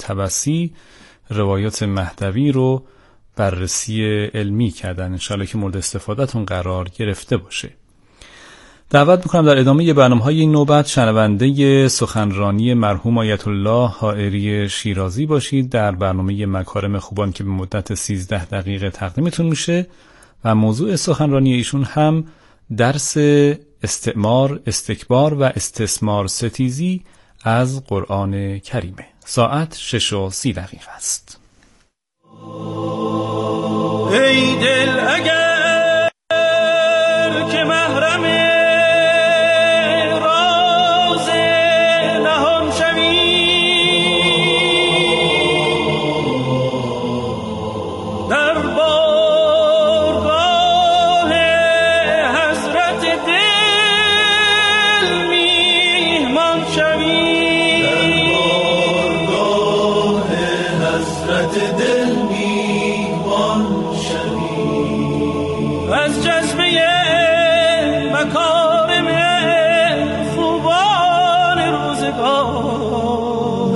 طبسی روایات مهدوی رو بررسی علمی کردن. انشاءالله که مورد استفادهتون قرار گرفته باشه. دعوت میکنم در ادامه برنامه‌های این نوبت شنونده سخنرانی مرحوم آیت الله حائری شیرازی باشید در برنامه مکارم خوبان که به مدت 13 دقیقه تقدیمتون میشه و موضوع سخنرانی ایشون هم درس استعمار، استکبار و استثمار ستیزی از قرآن کریمه. ساعت 6:30 است. ای دل اگر که محرم راز نهان شوی، در بارگاه حضرت دل میهمان شوی، در بارگاه حضرت دل میهمان شوی، از جذبه مکارم خوبان روزگار،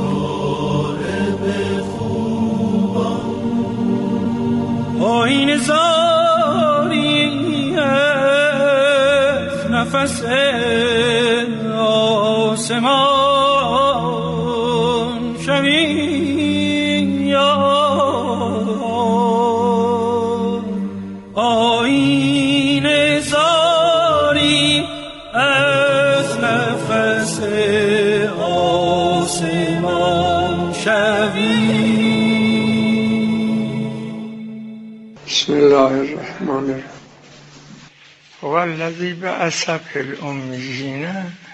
آیین زاری از نفس آسمان شوی، آیین زاری از نفس آسمان شوی. بسم الله الرحمن الرحیم. هو الذی بعث فی الامیین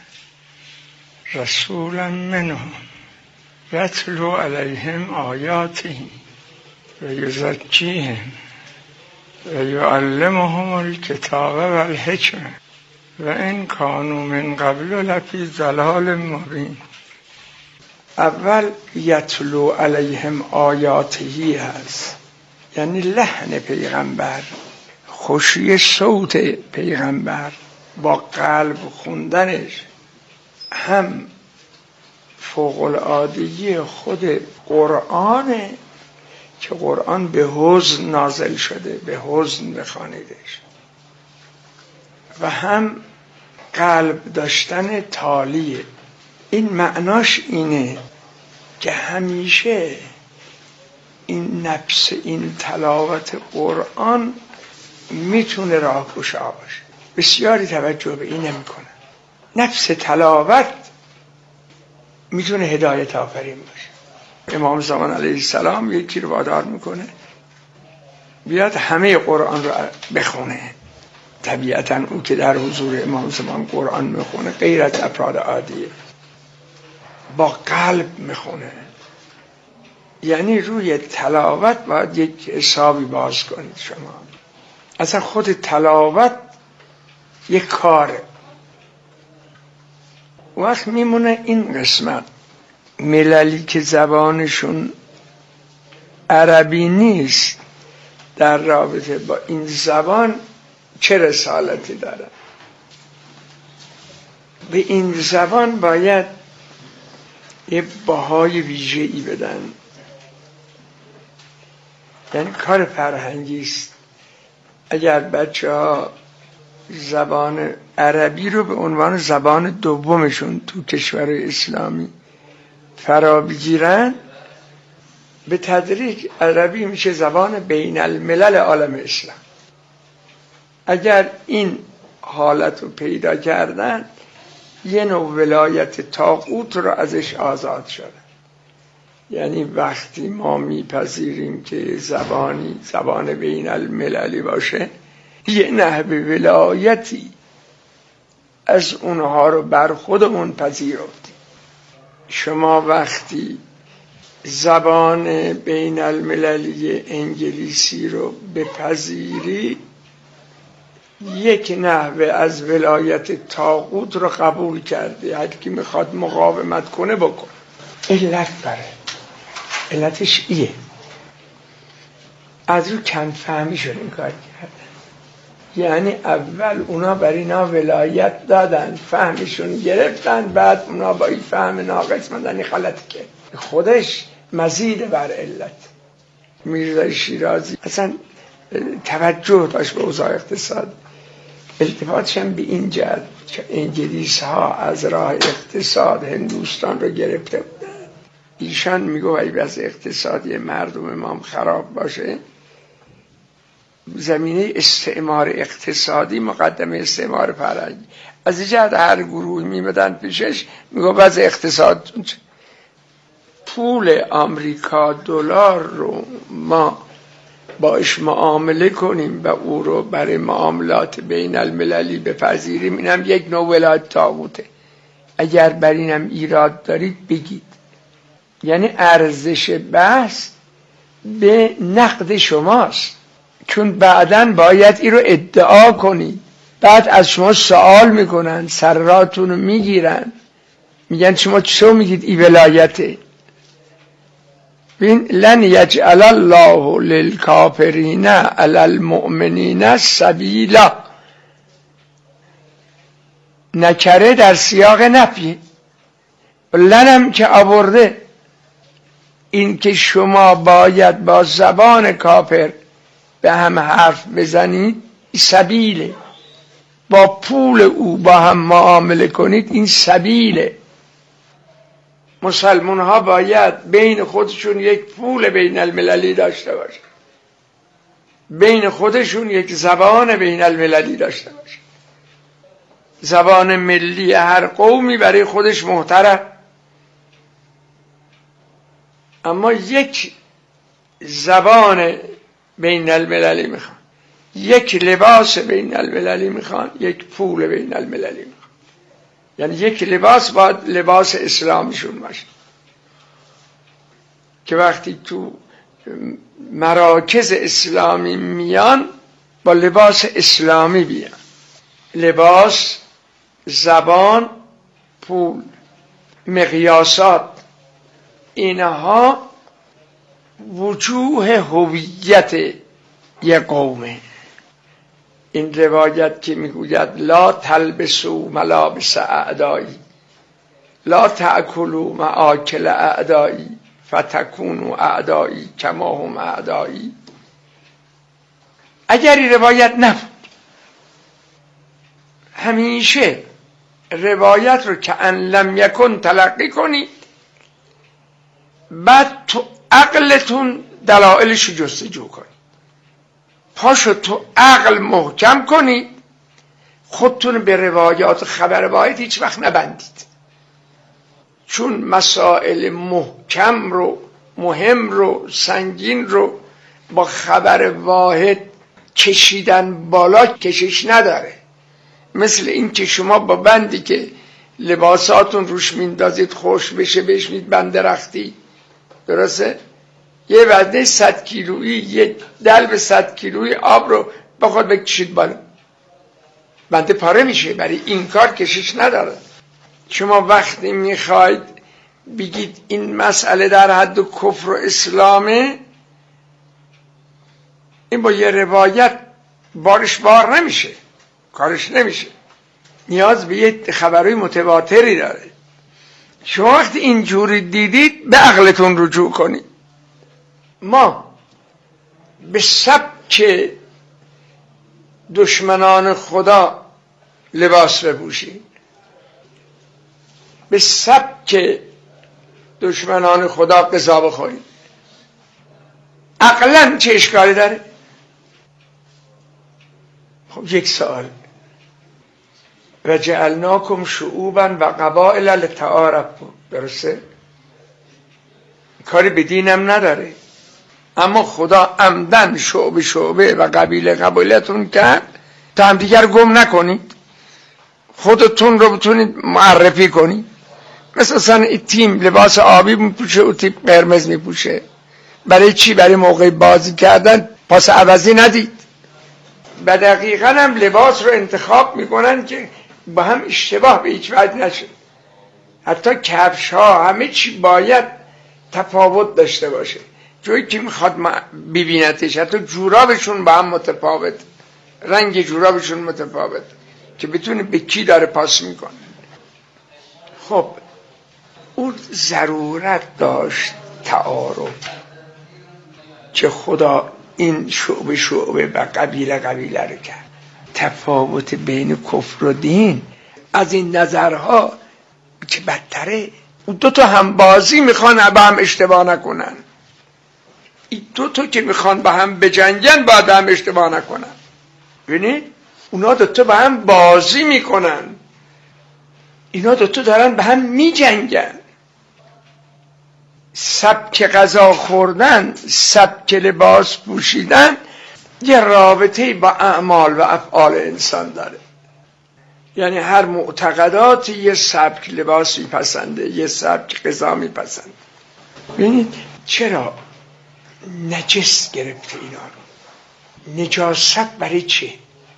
رسولا منهم یتلو علیهم آیاته و یزکیهم و یعلمهم الکتاب و الحکمه و ان کانوا من قبل لفی ضلال مبین. اول یتلو علیهم آیاته هست، یعنی لحن پیغمبر، خوشی صوت پیغمبر با قلب خوندنش هم فوق العادگی خود قرآنه که قرآن به حزن نازل شده، به حزن بخوانیدش، و هم قلب داشتن تالیه. این معناش اینه که همیشه این نفس، این تلاوت قرآن میتونه راهگشا باشه. بسیاری توجه به این نمیکنه. نفس تلاوت میتونه هدایت آفرین باشه. امام زمان علیه السلام یکی رو وادار میکنه بیاد همه قرآن رو بخونه. طبیعتا او که در حضور امام زمان قرآن میخونه غیر از افراد عادیه، با قلب میخونه. یعنی روی تلاوت باید یک حسابی باز کنید شما. اصلا خود تلاوت یک کاره. وقت میمونه این قسمت، مللی که زبانشون عربی نیست در رابطه با این زبان چه رسالتی داره. به این زبان باید یه بهای ویژه‌ای بدن. یعنی کار فرهنگی است. اگر بچه‌ها زبان عربی رو به عنوان زبان دومشون تو کشور اسلامی فرا بگیرن، به تدریج عربی میشه زبان بین الملل عالم اسلام. اگر این حالت رو پیدا کردن، یه نوع ولایت طاغوت رو ازش آزاد شده. یعنی وقتی ما میپذیریم که زبان بین المللی باشه، یه نحوه ولایتی از اونها رو بر خودمون پذیرفتیم. شما وقتی زبان بین المللی انگلیسی رو بپذیری، یک نحوه از ولایت طاغوت رو قبول کردی. هر کی میخواد مقاومت کنه بکن. علت بره، علتش ایه. از رو کم فهمی شد این کار کردن. یعنی اول اونا بر اینا ولایت دادن، فهمشون گرفتن، بعد اونا با این فهم ناقص مندن غلطی کرد. خودش مزید بر علت. میرزای شیرازی اصلا توجه داشت به اوضاع اقتصاد، التفاتش هم به این جهت که انگلیس ها از راه اقتصاد هندوستان رو گرفته بودن. ایشان میگه اگه از اقتصادی مردم ما خراب باشه، زمینه استعمار اقتصادی مقدم استعمار فرهنگی. از این جهت هر گروه میمدن پیشش میگه بعض اقتصاد پول آمریکا دلار رو ما باش معامله کنیم و او رو برای معاملات بین المللی بپذیریم، اینم یک نوع ولایت طاغوته. اگر بر اینم ایراد دارید بگید. یعنی ارزش بحث به نقد شماست، چون بعداً باید این رو ادعا کنید. بعد از شما سوال میکنن، سراتون رو میگیرن، میگن شما چطور میگید این ولایته؟ بین لن یجعل الله للکافرین علی المؤمنین سبیلا، نکره در سیاق نفی، لنم که آورده. این که شما باید با زبان کافر به هم حرف بزنید سبیله، با پول او با هم معامله کنید این سبیله. مسلمان ها باید بین خودشون یک پول بین المللی داشته باشه، بین خودشون یک زبان بین المللی داشته باشه. زبان ملی هر قومی برای خودش محترم، اما یک زبان بین المللی میخوان، یک لباس بین المللی میخوان، یک پول بین المللی میخوان. یعنی یک لباس باید لباس اسلامیشون باشه که وقتی تو مراکز اسلامی میان با لباس اسلامی بیان. لباس، زبان، پول، مقیاسات، اینها وجوه هویت یک قومه. این روایت که میگوید لا تلبسوا ملابس اعدایی، لا تأکلوا مآکل اعدایی فتکونوا اعدایی کما هم اعدایی، اگر این روایت نبود همیشه روایت رو که ان لم یکن تلقی کنید، بعد تو عقلتون دلایلش رو جستجو کنید، پاشو تو عقل محکم کنید، خودتون به روایات خبر واحد هیچ وقت نبندید. چون مسائل محکم رو، مهم رو، سنگین رو با خبر واحد کشیدن بالا کشش نداره. مثل این که شما با بندی که لباساتون روش میندازید خوش بشه بهش میبند درختی، درسته؟ یه وزنه 100 کیلویی، یه دلو 100 کیلویی آب رو بخواد بکشید بالا، بنده پاره میشه. برای این کار کشش نداره. شما وقتی میخواید بگید این مسئله در حد کفر و اسلامه، این با یه روایت بارش بار نمیشه، کارش نمیشه، نیاز به یه خبری متواتری داره. شما وقتی اینجوری دیدید به عقلتون رجوع کنید. ما به سبک دشمنان خدا لباس بپوشیم، به سبک دشمنان خدا غذا بخوریم، عقلاً چه اشکالی داره؟ خب یک سوال، و جعلناکم شعوبا و قبائل لتعارفوا، درسته؟ کاری به دینم نداره، اما خدا عمدن شعبه شعبه و قبیله قبیلتون کرد تا هم دیگر گم نکنید، خودتون رو بتونید معرفی کنید. مثلا این تیم لباس آبی میپوشه و تیم قرمز میپوشه، برای چی؟ برای موقع بازی کردن پاس عوضی ندید. و دقیقاً هم لباس رو انتخاب میکنن که با هم اشتباه به هیچ وجه نشه. حتی کفش ها همه چی باید تفاوت داشته باشه، جایی که میخواد ببینتش. حتی جورابشون با هم متفاوت، رنگ جورابشون متفاوت که بتونه به کی داره پاس میکنه. خب اون ضرورت داشت تعارف که خدا این شعبه و قبیله رو کرد. تفاوت بین کفر و دین از این نظرها که بدتره. اون دوتا هم بازی میخوان با هم اشتباه نکنن، این دوتا که میخوان با هم بجنگن باید هم اشتباه نکنن. ببینید اونا دوتا با هم بازی میکنن، اینا دوتا دارن با هم میجنگن. سبک غذا خوردن، سبک لباس پوشیدن یه رابطه با اعمال و افعال انسان داره. یعنی هر معتقداتی یه سبک لباس میپسنده، یه سبک غذا میپسنده. ببینید چرا نجس گرفته اینا رو؟ نجاست برای چه؟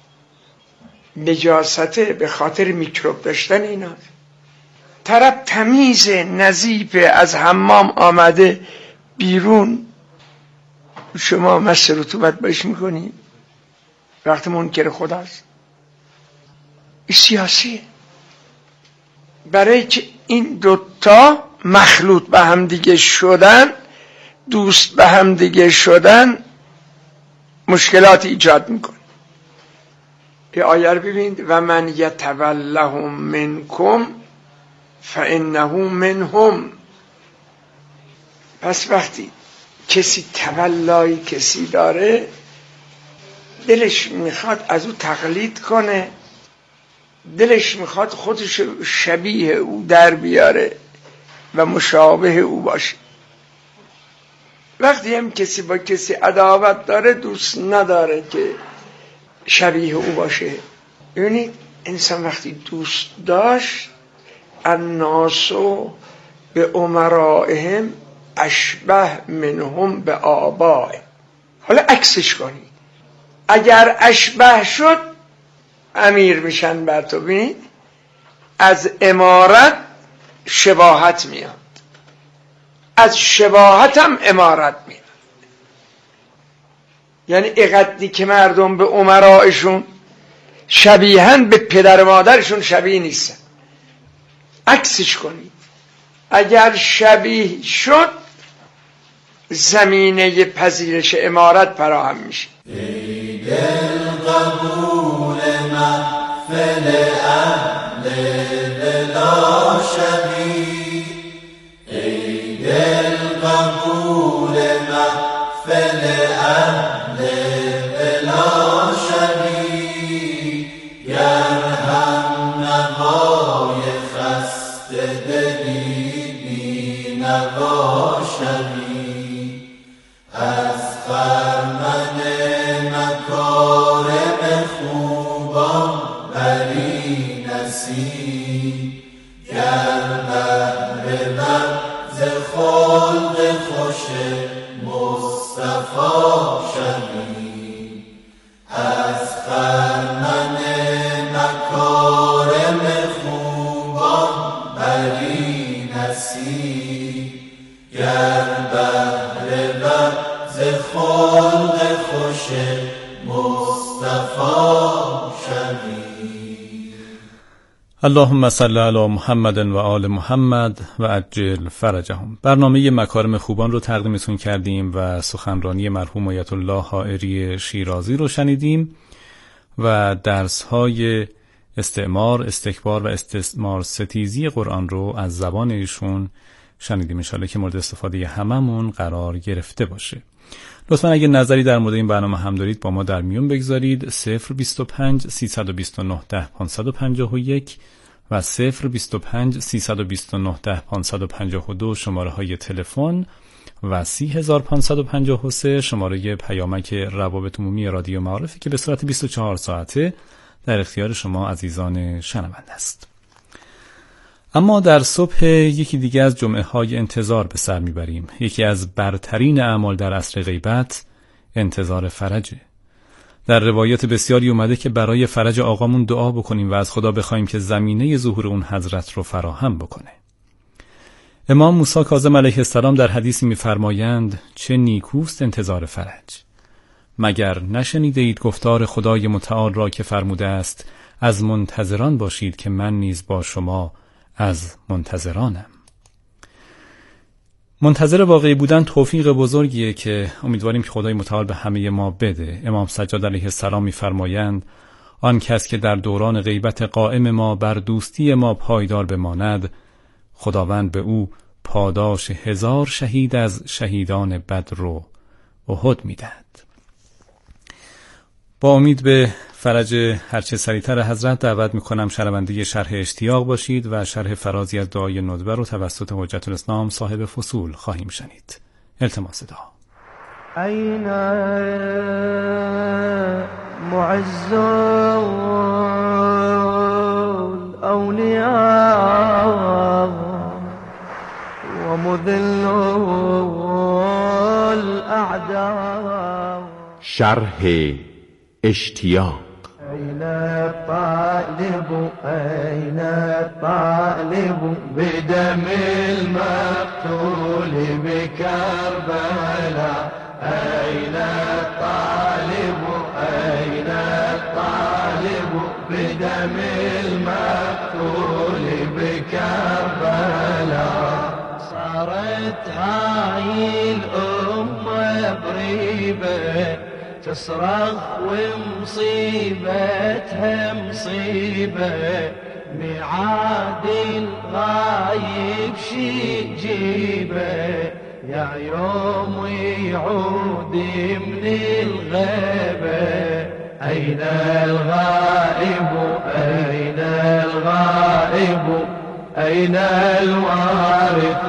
نجاست به خاطر میکروب داشتن اینا. طرف تمیز نظیف از حمام آمده بیرون، شما مس رطوبت باش میکنی وقت منکر خداست. این سیاسیه، برای که این دوتا مخلوط به هم دیگه شدن، دوست به هم دیگه شدن، مشکلات ایجاد میکنه. یه آیه رو ببینید و من یتولهم منکم فانه منهم. پس وقتی کسی تولای کسی داره، دلش میخواد از او تقلید کنه، دلش میخواد خودش شبیه او در بیاره و مشابه او باشه. وقتی هم کسی با کسی عداوت داره، دوست نداره که شبیه او باشه. ببینید انسان وقتی دوست داشت، الناس به امرائهم اشبه منهم به آبائهم. حالا عکسش کنید، اگر اشبه شد امیر میشن بر تو. ببینید از امارت شباهت میاد، از شباهت هم امارت میاد. یعنی اقدری که مردم به امرائشون شبیهن، به پدر مادرشون شبیه نیستن. عکسش کنید، اگر شبیه شد زمینه پذیرش امارت فراهم میشه. ای دل قبول محفل اهل بلا شبیه، ای دل قبول محفل اهل بلا شبیه، گر هم نوای خسته دلی بی نوا شبیه، از خرمن مکارم خوبان بری نصیب، گر بهر ز خلق خوش مصطفی شبیه، از خرمن مکارم خوبان بری نصیب، گر بهر ز خلق خوش مصطفی شبیه. اللهم صل علی محمد و آل محمد و عجل فرجهم. برنامه مکارم خوبان رو تقدیمتون کردیم و سخنرانی مرحوم آیت الله حائری شیرازی رو شنیدیم و درس‌های استعمار، استکبار و استثمار ستیزی قرآن رو از زبان ایشون شنیدیم. ان شاءالله که مورد استفاده هممون قرار گرفته باشه. لطفاً اگه نظری در مورد این برنامه هم دارید با ما در میون بگذارید. 025 329 10 551 و 025 329 10 552 شماره های تلفن و 30553 شماره پیامک روابط عمومی رادیو معارفی که به صورت 24 ساعته در اختیار شما عزیزان شنونده است. اما در صبح یکی دیگه از جمعه های انتظار به سر میبریم. یکی از برترین اعمال در عصر غیبت انتظار فرجه. در روایات بسیاری اومده که برای فرج آقامون دعا بکنیم و از خدا بخوایم که زمینه ظهور اون حضرت رو فراهم بکنه. امام موسی کاظم علیه السلام در حدیثی میفرمایند چه نیکوست انتظار فرج. مگر نشنیده اید گفتار خدای متعال را که فرموده است از منتظران باشید که من نیز با شما از منتظرانم. منتظر واقعی بودن توفیق بزرگیه که امیدواریم که خدای متعال به همه ما بده. امام سجاد علیه السلام می‌فرمایند آن کس که در دوران غیبت قائم ما بر دوستی ما پایدار بماند، خداوند به او پاداش 1000 شهید از شهیدان بدر و احد میدهد. با امید به فرج هرچه سریعتر حضرت دعوت میکنم شنونده شرح اشتیاق باشید و شرح فرازی از دعای ندبه رو توسط حجت الاسلام صاحب فصول خواهیم شنید. التماس دعا. أين معز الأولياء ومذل الأعداء. شرح اشتیاق. أين الطالب أين الطالب بدم المقتول بكربلاء. أين الطالب أين الطالب بدم المقتول بكربلاء. صارت هاي الأمة بريبة تصرخ ومصيبتها مصيبة. ميعاد الغايب شي جيبه يا يوم يعود من الغيبة. أين الغائب أين الغائب أين الوارث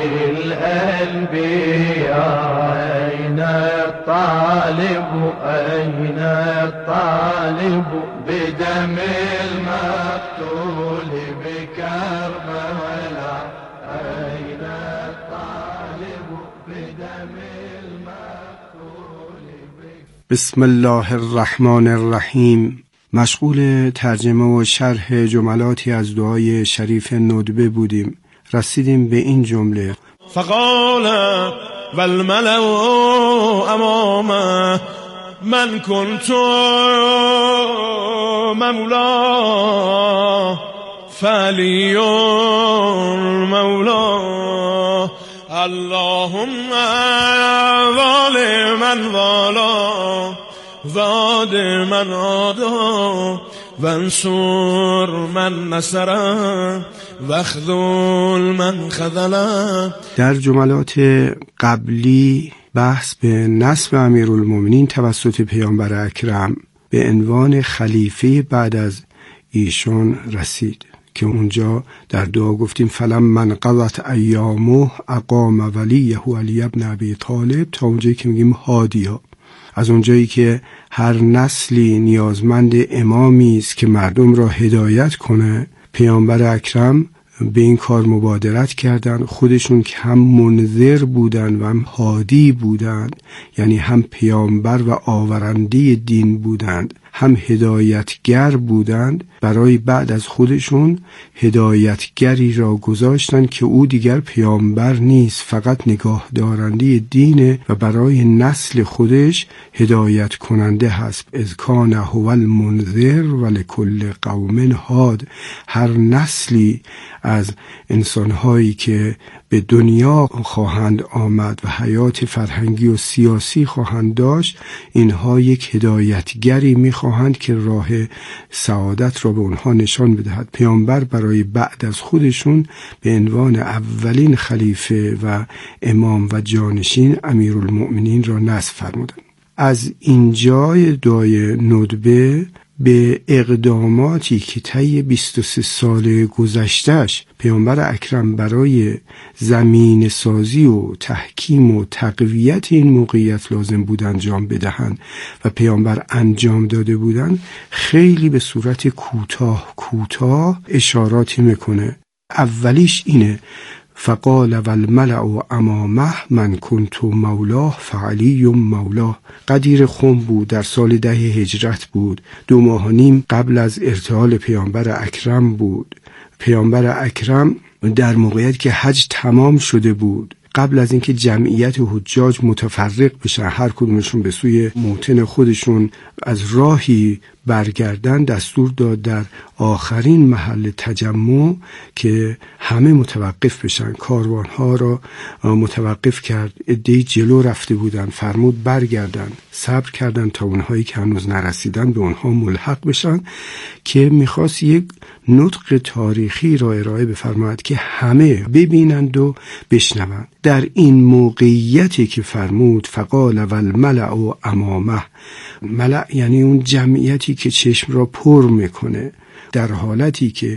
للأنبياء. أين الطالب أين الطالب بدم المقتول بكربلاء. أين الطالب بدم المقتول بكربلاء. بسم الله الرحمن الرحیم. مشغول ترجمه و شرح جملاتی از دعای شریف ندبه بودیم. رسیدیم به این جمله: فقال والملأ امامه من كنت مولا فعلی مولا. اللهم ظالما والا وعاد من عادا وانصر من نصره وخذل من خذله. در جملات قبلی بحث به نصب امیرالمومنین توسط پیامبر اکرم به عنوان خلیفه بعد از ایشان رسید که اونجا در دعا گفتیم فلم من قضت ایامه اقام ولیه علی ابن ابی طالب، تا اونجایی که میگیم هادیا، از اونجایی که هر نسلی نیازمند امامی است که مردم را هدایت کنه. پیامبر اکرم به این کار مبادرت کردند، خودشون که هم منذر بودند و هم هادی بودند، یعنی هم پیامبر و آورنده دین بودند، هم هدایتگر بودند. برای بعد از خودشون هدایتگری را گذاشتند که او دیگر پیامبر نیست، فقط نگاه دارنده دینه و برای نسل خودش هدایت کننده هست. اذ کان هو المنذر ولکل قوم هاد. هر نسلی از انسانهایی که به دنیا خواهند آمد و حیات فرهنگی و سیاسی خواهند داشت، اینها یک هدایتگری میخواهند که راه سعادت را به اونها نشان بدهد. پیامبر برای بعد از خودشون به عنوان اولین خلیفه و امام و جانشین امیرالمؤمنین را نصب فرمودند. از اینجای دعای ندبه به اقداماتی که طی 23 سال گذشتهش پیامبر اکرم برای زمین سازی و تحکیم و تقویت این موقعیت لازم بود انجام بدهند و پیامبر انجام داده بودند، خیلی به صورت کوتاه اشاراتی میکنه. اولیش اینه: فقال والملأ امامه من کنت مولاه فعلی مولاه. قدیر خم بود، در سال 10 هجرت بود، 2 ماه و نیم قبل از ارتحال پیامبر اکرم بود. پیامبر اکرم در موقعیت که حج تمام شده بود، قبل از اینکه جمعیت حجاج متفرق بشن، هر کدومشون به سوی موطن خودشون از راهی برگردن دستور داد در آخرین محل تجمع که همه متوقف بشن. کاروانها را متوقف کرد، عده‌ای جلو رفته بودن، فرمود برگردن. صبر کردن تا اونهایی که هنوز نرسیدن به اونها ملحق بشن که میخواست یک نطق تاریخی را ارائه بفرماید که همه ببینند و بشنوند. در این موقعیتی که فرمود فقال والملأ امامه، ملأ یعنی اون جمعیتی که چشم را پر میکنه، در حالتی که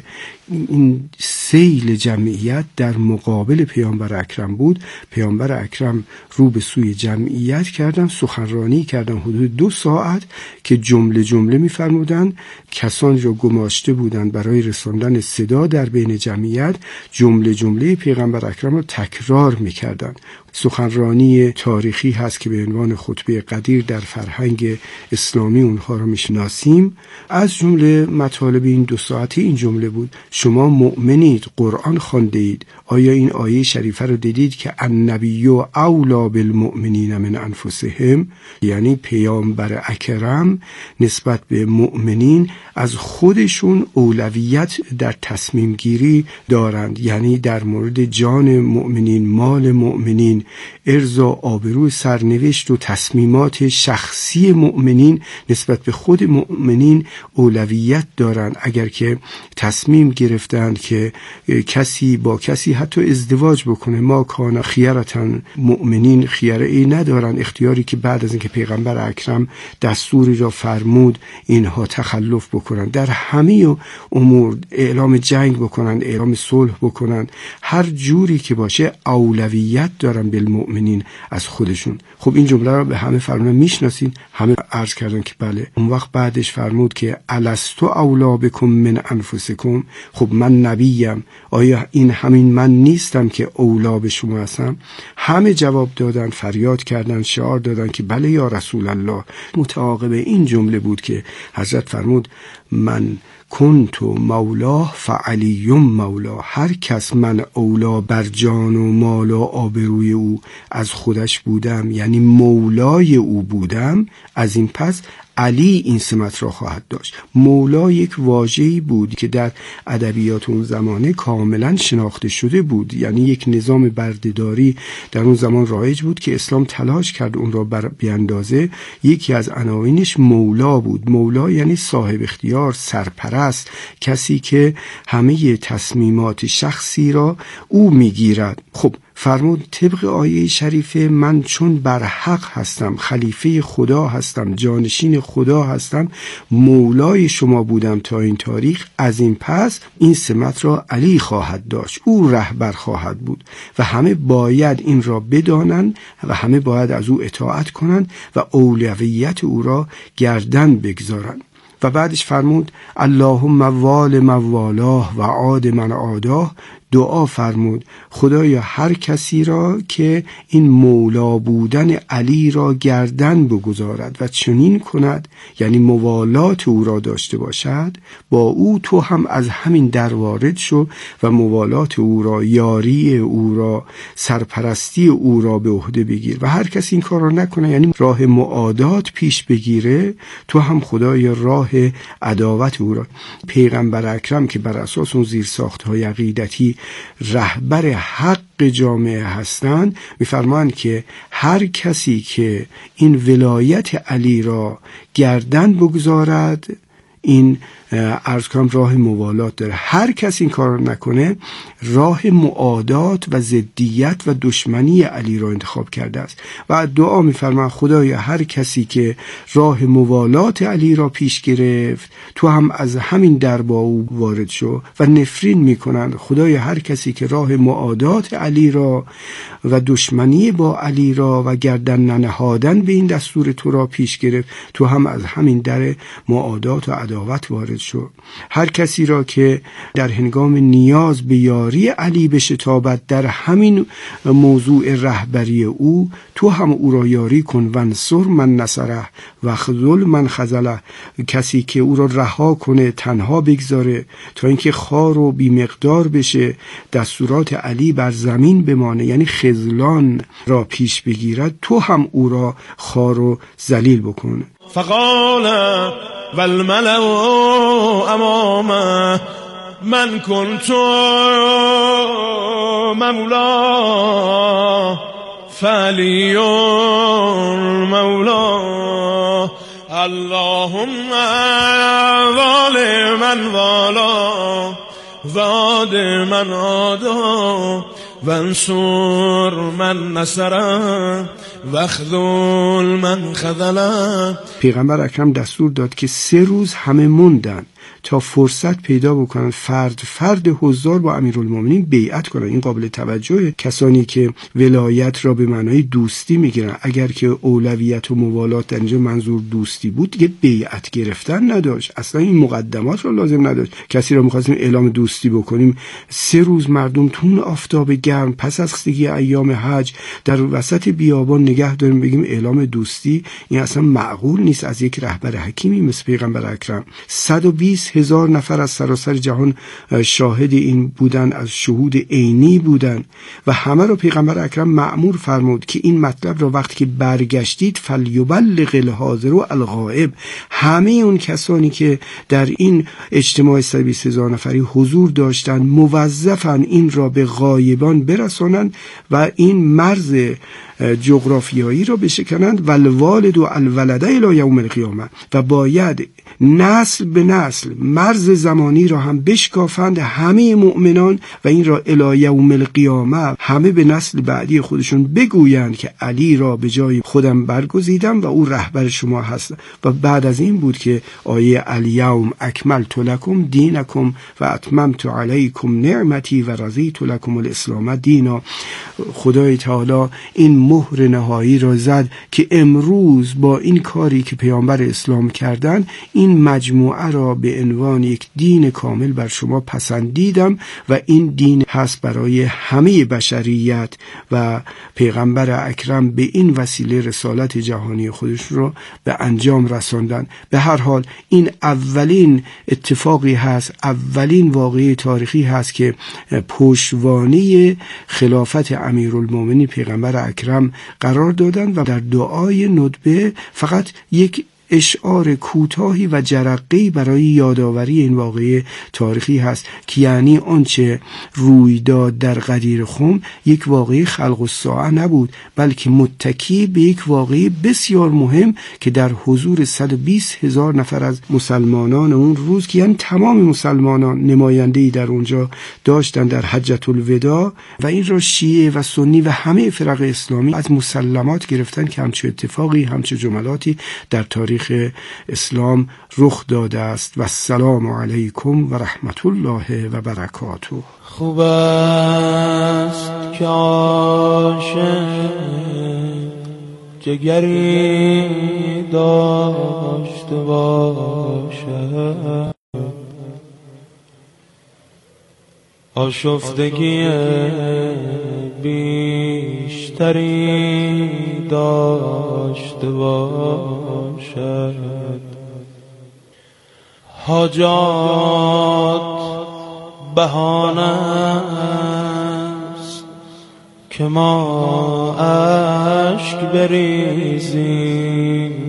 این سیل جمعیت در مقابل پیامبر اکرم بود، پیامبر اکرم رو به سوی جمعیت کردن، سخنرانی کردن حدود 2 ساعت که جمله جمله می‌فرمودند. کسانی را گماشته بودند برای رساندن صدا در بین جمعیت، جمله جمله پیغمبر اکرم را تکرار می‌کردند. سخنرانی تاریخی هست که به عنوان خطبه قدیر در فرهنگ اسلامی اونها را میشناسیم. از جمله مطالب این 2 ساعته این جمله بود: شما مؤمنید، قرآن خوانده اید، آیا این آیه شریفه رو دیدید که النبی اولی بالمؤمنین من انفسهم؟ یعنی پیامبر اکرم نسبت به مؤمنین از خودشون اولویت در تصمیم گیری دارند، یعنی در مورد جان مؤمنین، مال مؤمنین، ارز و آبرو، سرنوشت و تصمیمات شخصی مؤمنین نسبت به خود مؤمنین اولویت دارند. اگر که تصمیم گرفتند که کسی با کسی حتی ازدواج بکنه، ما کان خیرتن، مؤمنین خیره ای ندارن، اختیاری که بعد از اینکه پیغمبر اکرم دستوری را فرمود اینها تخلف بکنن، در همه امور اعلام جنگ بکنن، اعلام صلح بکنن، هر جوری که باشه اولویت دارن بالمؤمنین از خودشون. خب این جمله را به همه فرمودن، میشناسین؟ همه عرض کردن که بله. اون وقت بعدش فرمود که الستو اولا بکم من انفسکم، خب من نبیم، آیا این همین من نیستم که اولا به شما هستم؟ همه جواب دادن، فریاد کردن، شعار دادن که بله یا رسول الله. متعاقب این جمله بود که حضرت فرمود من کنت مولاه فعلی مولا، هر کس من اولا بر جان و مال و آبروی او از خودش بودم، یعنی مولای او بودم، از این پس علی این سمت را خواهد داشت. مولا یک واژه‌ای بود که در ادبیات اون زمانه کاملا شناخته شده بود، یعنی یک نظام بردهداری در اون زمان رایج بود که اسلام تلاش کرد اون را بیاندازه. یکی از عناوینش مولا بود. مولا یعنی صاحب اختیار، سرپرست، کسی که همه تصمیمات شخصی را او میگیرد. خب فرمود طبق آیه شریفه من چون بر حق هستم، خلیفه خدا هستم، جانشین خدا هستم، مولای شما بودم تا این تاریخ، از این پس این سمت را علی خواهد داشت، او رهبر خواهد بود و همه باید این را بدانند و همه باید از او اطاعت کنند و اولویت او را گردن بگذارند. و بعدش فرمود اللهم وال موالاه و عاد من عاداه، دعا فرمود خدایا هر کسی را که این مولا بودن علی را گردن بگذارد و چنین کند، یعنی موالات او را داشته باشد، با او تو هم از همین در وارد شو و موالات او را، یاری او را، سرپرستی او را به عهده بگیر و هر کسی این کار را نکنه، یعنی راه معادات پیش بگیره، تو هم خدایا راه عداوت او را. پیغمبر اکرم که بر اساس اون زیرساخت‌های عقیدتی رهبر حق جامعه هستند، می‌فرمایند که هر کسی که این ولایت علی را گردن بگذارد، این عرض کنم راه موالات داره. هر کسی این کار نکنه راه معادات و ضدیت و دشمنی علی را انتخاب کرده است. و دعا می‌فرماید خدایا هر کسی که راه موالات علی را پیش گرفت، تو هم از همین در با او وارد شو. و نفرین میکنند خدایا هر کسی که راه معادات علی را و دشمنی با علی را و گردن ننهادن به این دستور تو را پیش گرفت، تو هم از همین در معادات و عداوت وارد شو. هر کسی را که در هنگام نیاز به یاری علی بشتابد در همین موضوع رهبری او، تو هم او را یاری کن. وانصر من نصره و خذل من خذله، کسی که او را رها کنه، تنها بگذاره تا اینکه خوار و بیمقدار بشه، دستورات علی بر زمین بمانه، یعنی خذلان را پیش بگیرد، تو هم او را خوار و ذلیل بکن. فقال والملأ امامه من كنت مولا فعلی مولا اللهم ظالما والا وعاد من عادا وانصر من نصره واخذل من خذله. پیغمبر اکرم دستور داد که 3 روز همه موندن تا فرصت پیدا بکنن فرد حضار با امیرالمومنین بیعت کنن. این قابل توجهه. کسانی که ولایت را به معنای دوستی میگیرن، اگر که اولویت و موالات در اینجا منظور دوستی بود دیگه بیعت گرفتن نداشت، اصلا این مقدمات رو لازم نداشت. کسی را می‌خواستیم اعلام دوستی بکنیم 3 روز مردم تون آفتاب گرم پس از خستگی ایام حج در وسط بیابان نگه داریم بگیم اعلام دوستی، این اصلا معقول نیست از یک رهبر حکیمی مثل پیغمبر اکرم. 120,000 نفر از سراسر جهان شاهد این بودن، از شهود عینی بودن و همه رو پیغمبر اکرم مأمور فرمود که این مطلب رو وقتی که برگشتید فلیبلغ الحاضر و الغائب، همه اون کسانی که در این اجتماع 120,000 نفری حضور داشتن موظفن این را به غایبان برسانند و این مرز جغرافیایی را بشکنند. والوالد و الولد الی یوم القیامه، و باید نسل به نسل مرز زمانی را هم بشکافند همه مؤمنان و این را الی یوم القیامه همه به نسل بعدی خودشون بگویند که علی را به جای خودم برگزیدم و او رهبر شما هست. و بعد از این بود که آیه الیوم اکملت لکم دینکم و اتممت علیکم نعمتی و رضیت لکم الاسلام دینا. خدای تعالی این مهر نهایی را زد که امروز با این کاری که پیامبر اسلام کردن این مجموعه را به عنوان یک دین کامل بر شما پسندیدم و این دین هست برای همه بشریت. و پیغمبر اکرم به این وسیله رسالت جهانی خودش را به انجام رساندن. به هر حال این اولین اتفاقی هست، اولین واقعه تاریخی هست که پشتوانه خلافت امیرالمومنین پیغمبر اکرم قرار دادن و در دعای ندبه فقط یک اشعار کوتاهی و جرقه‌ای برای یادآوری این واقعه تاریخی هست که یعنی آنچه روی داد در غدیر خم یک واقعه خلق الساعه نبود، بلکه متکی به یک واقعه بسیار مهم که در حضور 120,000 نفر از مسلمانان اون روز که یعنی تمام مسلمانان نماینده‌ای در اونجا داشتن در حجة الوداع و این را شیعه و سنی و همه فرق اسلامی از مسلمات گرفتن که همچه اتفاقی همچه جملاتی در تاریخ اسلام رخ داده است. و السلام علیکم و رحمت الله و برکاته. خوب است که عاشق جگری داشته باشد، آشفتگی بیشتری داشته باشد، حاجات بهانه است که ما اشک بریزیم،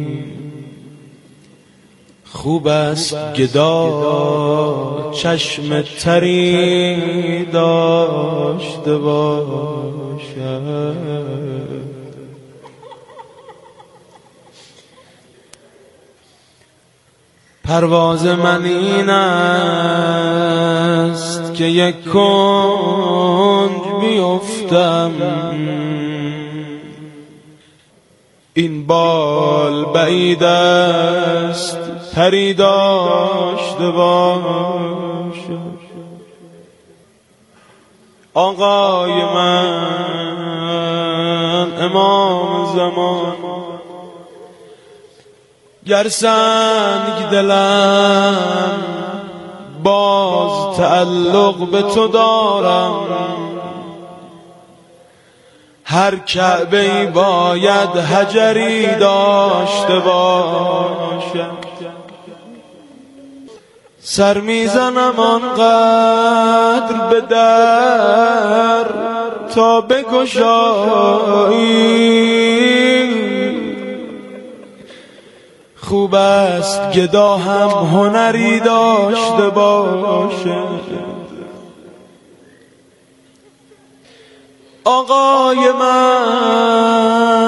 خوب است گدا چشم تری داشته باشد، پرواز من این است که یک کنج بیفتم، این بال بعید است پری داشته باشد، آقای من امام زمان، گر سنگ دلم باز تعلق به تو دارم، هر کعبه‌ای باید حجری داشته باشد، سر میزنم آنقدر به در تا بگشایی، خوب است گدا هم هنری داشته باشه. آقای من